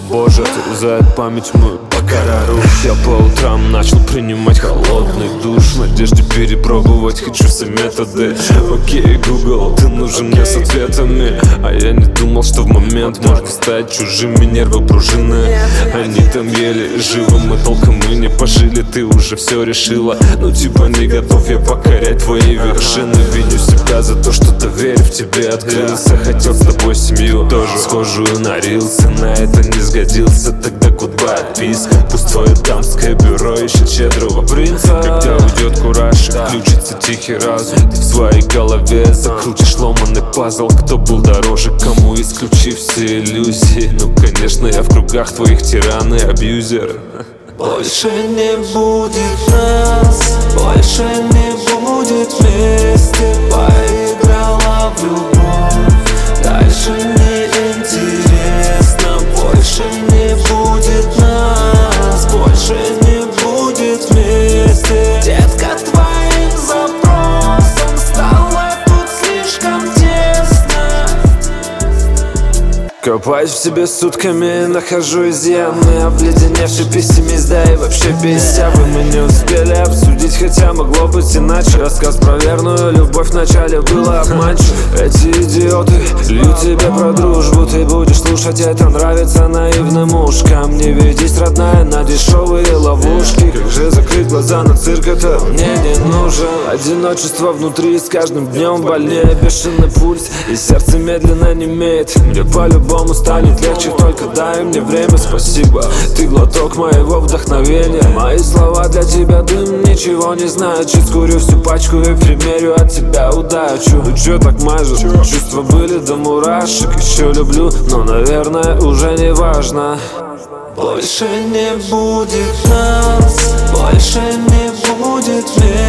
Боже, отрезает память мою покорару. Я по утрам начал принимать холодный душ в надежде перепробовать хочу все методы. Окей, Google, ты нужен мне с ответами. А я не думал, что в момент можно стать чужими. Нервы пружины, они там еле живы. Мы толком и не пожили, ты уже все решила. Ну типа не готов я покорять твои вершины. Виню себя за то, что доверие в тебе открылся. Хотел с тобой семью тоже схожую нарился. На это не сгодился, тогда goodbye отписка. Пусть твое дамское бюро ищет щедрого принца. Когда уйдет кураж и включится тихий разум, ты в своей голове закрутишь ломаный пазл. Кто был дороже, кому исключив все иллюзии. Ну конечно я в кругах твоих тиран и абьюзер. Больше не будет нас, больше не будет вместе. Поиграла в любовь, дальше не интересно. Больше не будет нас, больше не будет вместе. Детка, твоим запросом стало тут слишком тесно. Копаюсь в себе сутками, нахожу изъяны. Обледеневший пессимист, да и вообще бесявый. Мы не успели обсудить, хотя могло быть иначе. Рассказ про верную любовь вначале было обманчив. Эти идиоты льют тебе про дружбу. Ты будешь слушать, это нравится наивным ушкам. Не ведись, родная, на дешевые ловушки. Как же закрыть глаза на цирк, это мне не нужен. Одиночество внутри с каждым днем больнее. Бешеный пульс и сердце медленно немеет. Мне по-любому станет легче, только дай мне время, спасибо. Ты глоток моего вдохновения. Мои слова для тебя дым, ничего не значит. Скурю всю пачку и примерю от тебя удачу. Ну чё так мажет? Чувства были до мурашек. Еще люблю, но наверное уже не важно. Больше не будет нас, больше не будет вместе.